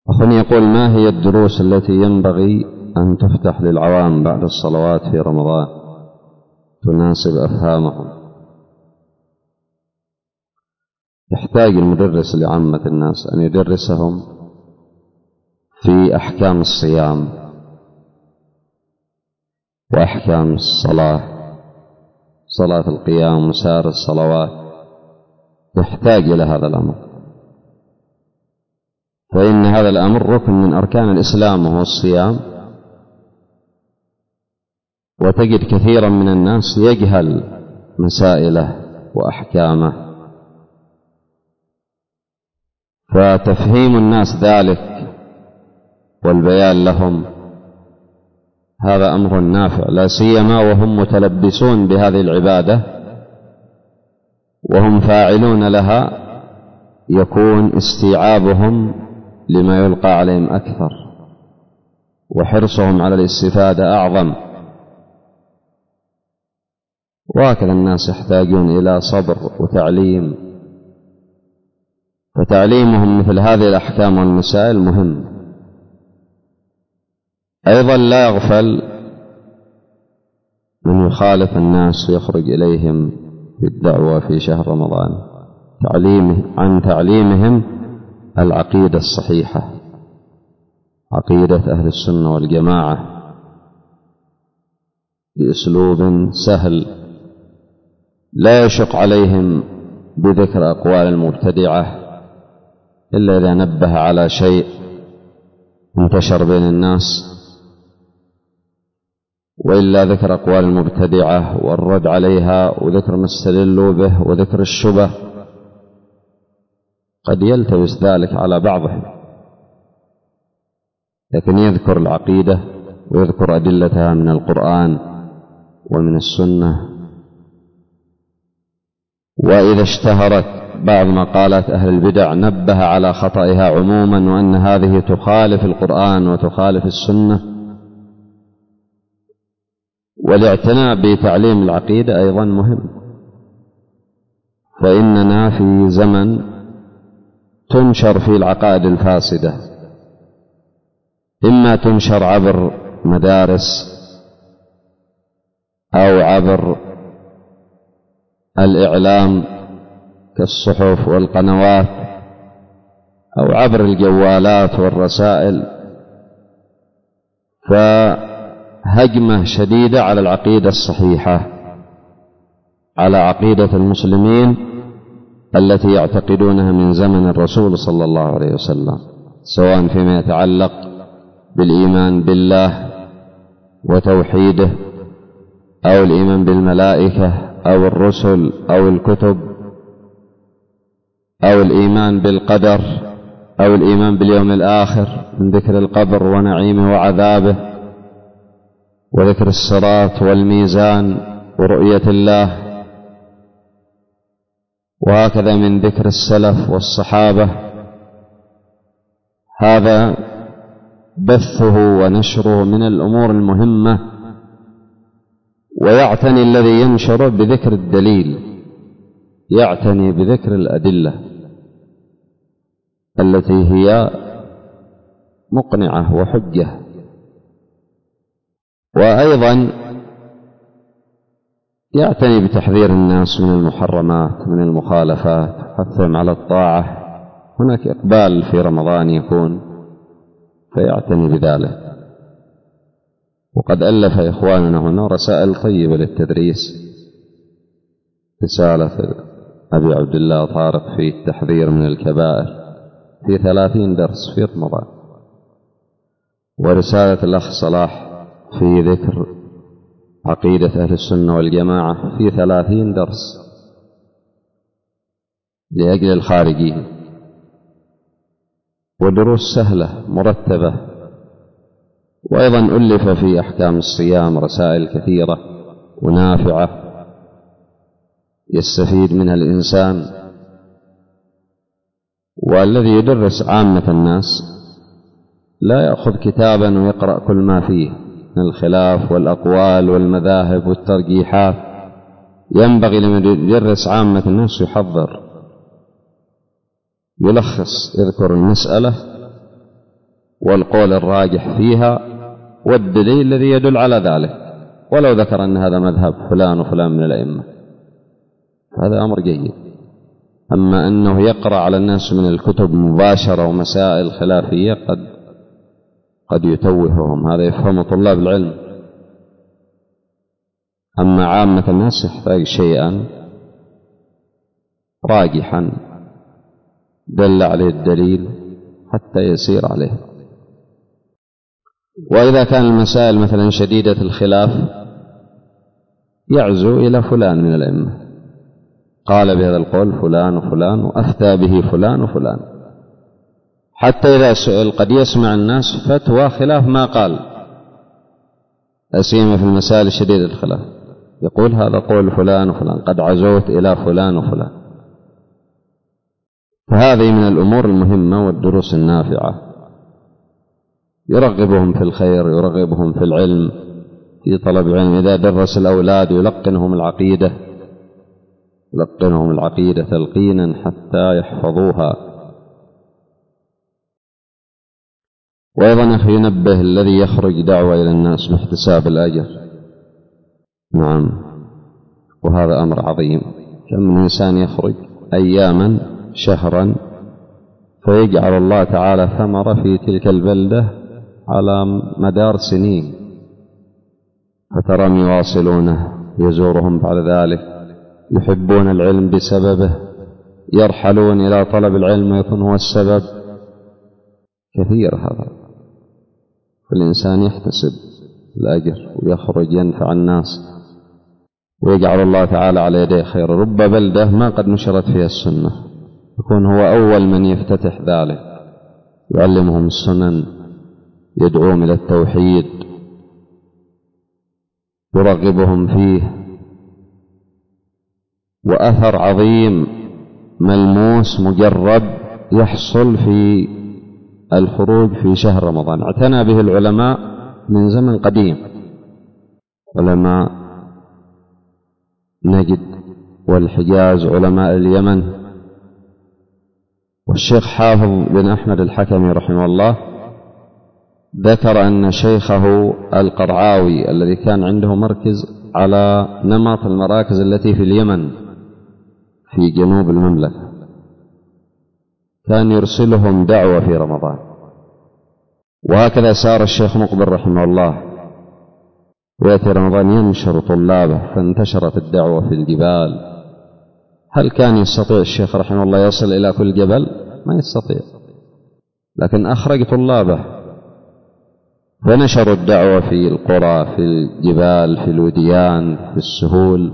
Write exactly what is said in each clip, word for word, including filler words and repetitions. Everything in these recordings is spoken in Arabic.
أخونا يقول: ما هي الدروس التي ينبغي أن تفتح للعوام بعد الصلوات في رمضان تناسب أفهامهم؟ يحتاج المدرس لعامة الناس أن يدرسهم في أحكام الصيام وأحكام الصلاة، صلاة القيام وسائر الصلوات، يحتاج إلى هذا الأمر، فإن هذا الأمر ركن من أركان الإسلام وهو الصيام، وتجد كثيرا من الناس يجهل مسائله وأحكامه، فتفهيم الناس ذلك والبيان لهم هذا أمر نافع، لا سيما وهم متلبسون بهذه العبادة وهم فاعلون لها، يكون استيعابهم لما يلقى عليهم أكثر وحرصهم على الاستفادة أعظم. وهكذا الناس يحتاجون إلى صبر وتعليم، فتعليمهم مثل هذه الأحكام والمسائل مهم. أيضا لا يغفل من يخالف الناس ويخرج إليهم في الدعوة في شهر رمضان تعليمه عن تعليمهم العقيدة الصحيحة، عقيدة أهل السنة والجماعة، بأسلوب سهل لا يشق عليهم بذكر أقوال المبتدعة إلا إذا نبه على شيء انتشر بين الناس، وإلا ذكر أقوال المبتدعة والرد عليها وذكر ما استدلوا به وذكر الشبه قد يلتبس ذلك على بعضهم، لكن يذكر العقيدة ويذكر أدلتها من القرآن ومن السنة. وإذا اشتهرت بعض مقالات أهل البدع نبه على خطئها عموما، وأن هذه تخالف القرآن وتخالف السنة. والاعتناء بتعليم العقيدة أيضا مهم، فإننا في زمن تنشر فيه العقائد الفاسدة، إما تنشر عبر مدارس أو عبر الإعلام كالصحف والقنوات أو عبر الجوالات والرسائل، فهجمة شديدة على العقيدة الصحيحة، على عقيدة المسلمين التي يعتقدونها من زمن الرسول صلى الله عليه وسلم، سواء فيما يتعلق بالإيمان بالله وتوحيده، أو الإيمان بالملائكة أو الرسل أو الكتب، أو الإيمان بالقدر، أو الإيمان باليوم الآخر من ذكر القبر ونعيمه وعذابه، وذكر الصراط والميزان ورؤية الله، وهكذا من ذكر السلف والصحابة. هذا بثه ونشره من الأمور المهمة، ويعتني الذي ينشر بذكر الدليل، يعتني بذكر الأدلة التي هي مقنعة وحجة. وأيضا يعتني بتحذير الناس من المحرمات من المخالفات، حثهم على الطاعة. هناك إقبال في رمضان يكون، فيعتني بذلك. وقد ألف إخواننا هنا رسائل طيبة للتدريس، رسالة أبي عبد الله طارق في التحذير من الكبائر في ثلاثين درس في رمضان، ورسالة الأخ صلاح في ذكر عقيدة أهل السنة والجماعة في ثلاثين درس لأجل الخارجين، ودروس سهلة مرتبة. وأيضا ألف في أحكام الصيام رسائل كثيرة ونافعة يستفيد منها الإنسان. والذي يدرس عامة الناس لا يأخذ كتابا ويقرأ كل ما فيه من الخلاف والأقوال والمذاهب والترجيحات، ينبغي لمن يدرس عامة الناس يحضر، يلخص، يذكر المسألة والقول الراجح فيها والدليل الذي يدل على ذلك، ولو ذكر أن هذا مذهب فلان وفلان من الأئمة هذا أمر جيد. أما أنه يقرأ على الناس من الكتب مباشرة ومسائل خلافية قد قد يتوههم، هذا يفهم طلاب العلم. أما عامة الناس يحتاج شيئا راجحا دل عليه الدليل حتى يسير عليه. وإذا كان المسائل مثلا شديدة الخلاف يعزو إلى فلان من الأئمة، قال بهذا القول فلان وفلان وأفتى به فلان وفلان، حتى إذا سئل قد يسمع الناس فتوى خلاف ما قال، أسيما في المسائل الشديدة الخلاف يقول هذا قول فلان وفلان قد عزوت إلى فلان وفلان. فهذه من الأمور المهمة والدروس النافعة، يرغبهم في الخير، يرغبهم في العلم، في طلب العلم. إذا درس الأولاد يلقنهم العقيدة، يلقنهم العقيدة تلقينا حتى يحفظوها. وأيضا أخي ينبه الذي يخرج دعوة إلى الناس باحتساب الأجر، نعم، وهذا أمر عظيم. كم من إنسان يخرج أياما شهرا فيجعل الله تعالى ثمرة في تلك البلدة على مدار سنين، فتراهم يواصلونه، يزورهم بعد ذلك، يحبون العلم بسببه، يرحلون إلى طلب العلم ويكون هو السبب. كثير هذا، فالإنسان يحتسب الأجر ويخرج ينفع الناس ويجعل الله تعالى على يديه خير. رب بلدة ما قد نشرت فيها السنة يكون هو أول من يفتتح ذلك، يعلمهم السنن، يدعوهم إلى التوحيد، يرغبهم فيه. وأثر عظيم ملموس مجرب يحصل في الخروج في شهر رمضان اعتنى به العلماء من زمن قديم، علماء نجد والحجاز، علماء اليمن. والشيخ حافظ بن أحمد الحكمي رحمه الله ذكر أن شيخه القرعاوي الذي كان عنده مركز على نمط المراكز التي في اليمن في جنوب المملكة كان يرسلهم دعوة في رمضان. وهكذا سار الشيخ مقبل رحمه الله، ويأتي رمضان ينشر طلابه، فانتشرت الدعوة في الجبال. هل كان يستطيع الشيخ رحمه الله يصل إلى كل جبل؟ ما يستطيع، لكن أخرج طلابه فنشروا الدعوة في القرى، في الجبال، في الوديان، في السهول،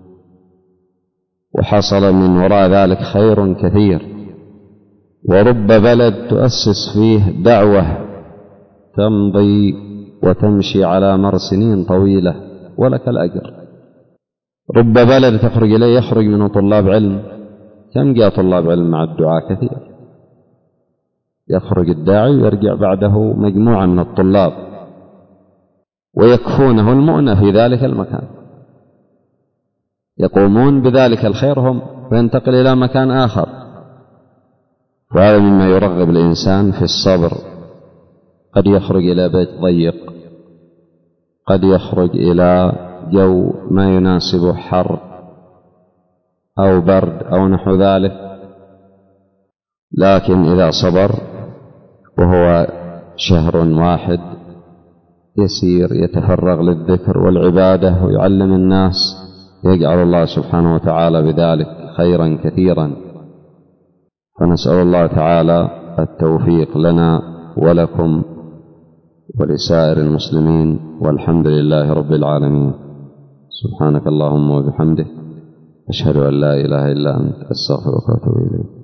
وحصل من وراء ذلك خير كثير. ورب بلد تؤسس فيه دعوة تمضي وتمشي على مر سنين طويلة ولك الأجر. رب بلد تخرج إليه يخرج منه طلاب علم، كم جاء طلاب علم مع الدعاء؟ كثير. يخرج الداعي ويرجع بعده مجموعة من الطلاب ويكفونه المؤنة في ذلك المكان، يقومون بذلك الخير هم وينتقل إلى مكان آخر. وهذا مما يرغب الإنسان في الصبر. قد يخرج إلى بيت ضيق، قد يخرج إلى جو ما يناسبه حر أو برد أو نحو ذلك، لكن إذا صبر وهو شهر واحد يسير يتفرغ للذكر والعبادة ويعلم الناس، يجعل الله سبحانه وتعالى بذلك خيرا كثيرا. فنسأل الله تعالى التوفيق لنا ولكم ولسائر المسلمين، والحمد لله رب العالمين. سبحانك اللهم وبحمدك، أشهد أن لا إله إلا أنت، أستغفرك وأتوب إليك.